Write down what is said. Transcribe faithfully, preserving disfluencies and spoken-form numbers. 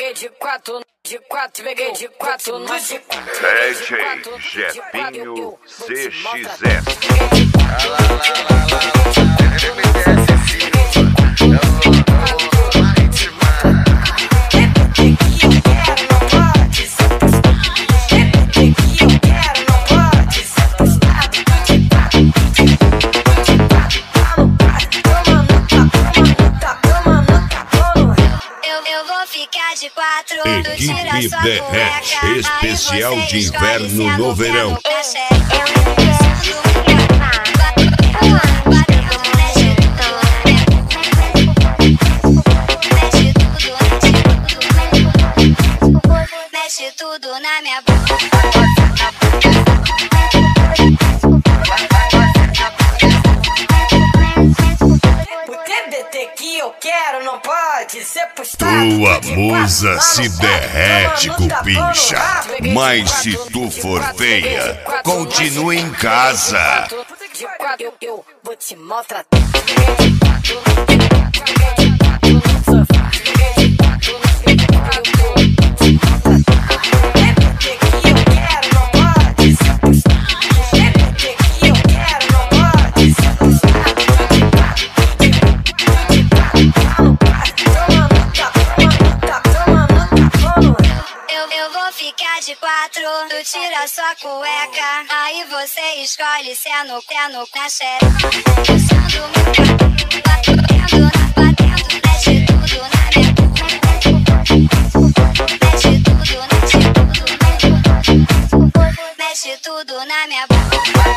peguei de quatro, de quatro, peguei de quatro, no de quatro. D J Jepinho C X S. Equipe Derrete, especial de inverno no verão. Mexe tudo na minha boca. Que eu quero não pode ser postado. Tua musa se derrete, cupincha. Mas se tu for feia, continua em casa. Eu, eu vou te maltratar. De quatro, tu tira sua cueca, aí você escolhe se é no pé, no na xereca. O som do meu carro, batendo, batendo, mexe tudo na minha boca. Mexe tudo, mexe tudo, mexe tudo na minha boca.